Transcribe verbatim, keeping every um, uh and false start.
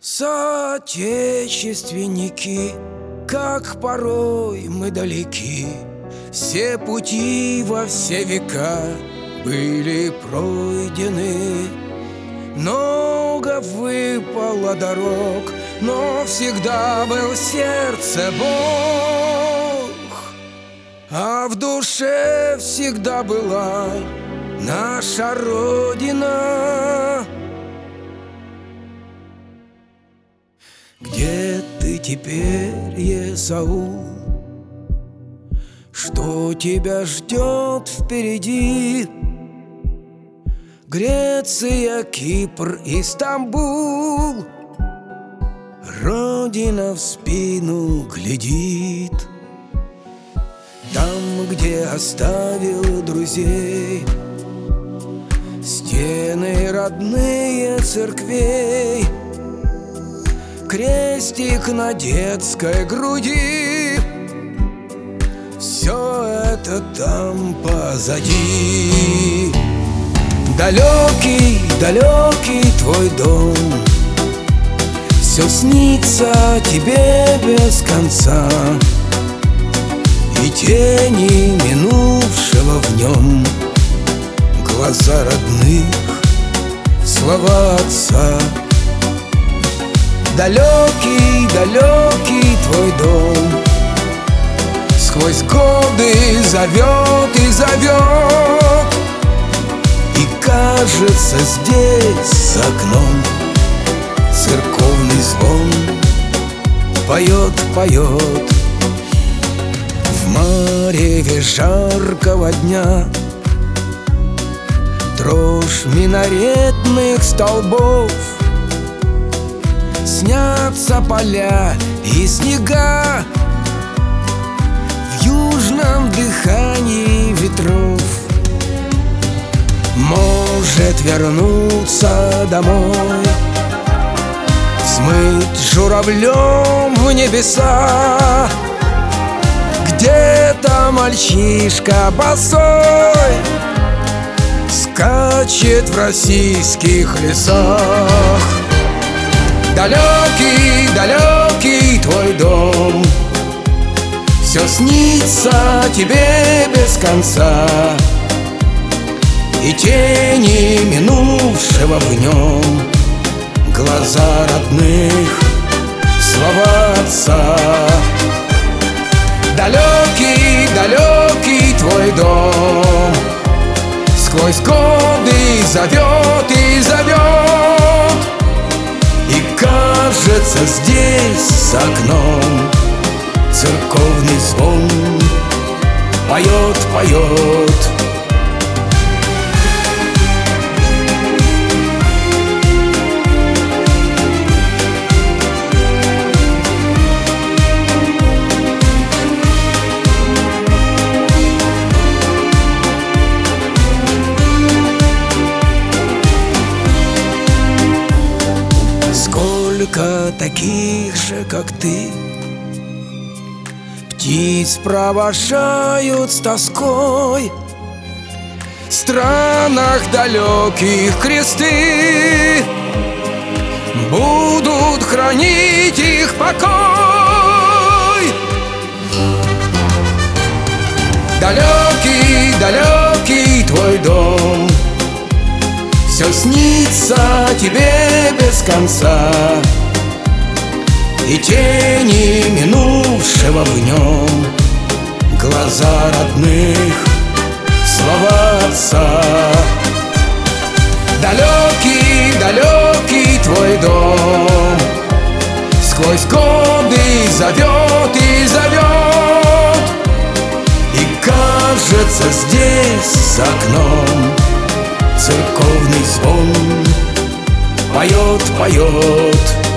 Соотечественники, как порой мы далеки, все пути во все века были пройдены. Много выпало дорог, но всегда был в сердце Бог, а в душе всегда была наша Родина. Где ты теперь, Есаул? Что тебя ждет впереди? Греция, Кипр, Истамбул, Родина в спину глядит. Там, где оставил друзей, стены родные церквей, крестик на детской груди, все это там позади. Далекий, далекий твой дом, все снится тебе без конца, и тени минувшего в нем, глаза родных, слова отца. Далекий, далекий твой дом, сквозь годы зовет и зовет, и кажется, здесь за окном церковный звон поет, поет. В мареве жаркого дня дрожь минаретных столбов, снятся поля и снега в южном дыхании ветров. Может вернуться домой, смыть журавлем в небеса. Где-то мальчишка босой скачет в российских лесах. Далекий, далекий твой дом, все снится тебе без конца, и тени минувшего в нем, глаза родных, слова отца. Далекий, далекий твой дом, сквозь годы зовет и зовет, и кажется, здесь за окном церковный звон поет, поет. Сколько таких же, как ты, птиц провожают с тоской, в странах далеких кресты будут хранить их покой. Далекий, далекий твой дом, все снится тебе без конца, и тени минувшего в нем, глаза родных, слова отца. Далекий, далекий твой дом, сквозь годы зовет и зовет, и кажется, здесь за окном церковный звон поет, поет.